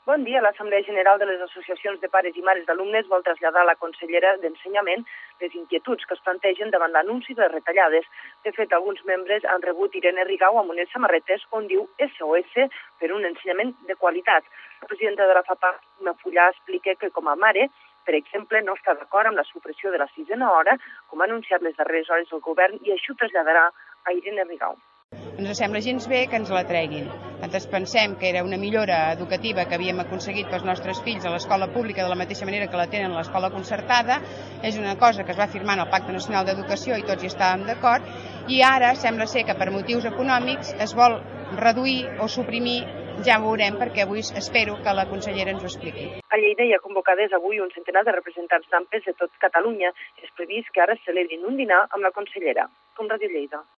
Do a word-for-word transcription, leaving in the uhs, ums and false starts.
Bon dia. L'Assemblea General de les Associacions de Pares i Mares d'Alumnes vol traslladar a la consellera d'Ensenyament les inquietuds que es plantegen davant l'anunci de les retallades. De fet, alguns membres han rebut Irene Rigau amb unes samarretes on diu S O S per un ensenyament de qualitat. La presidenta de la FAPA, Una Fullà, explica que com a mare, per exemple, no està d'acord amb la supressió de la sisena hora, com ha anunciat les darreres hores del govern, i això traslladarà a Irene Rigau. Ens sembla gens bé que ens la treguin. Nosaltres pensem que era una millora educativa que havíem aconseguit pels nostres fills a l'escola pública de la mateixa manera que la tenen a l'escola concertada. És una cosa que es va firmar en el Pacte Nacional d'Educació i tots hi estàvem d'acord, i ara sembla ser que per motius econòmics es vol reduir o suprimir. Ja ho veurem, perquè avui espero que la consellera ens ho expliqui. A Lleida hi ha convocades avui un centenar de representants d'AMPES de tot Catalunya. És previst que ara celebrin un dinar amb la consellera. Com Ràdio Lleida.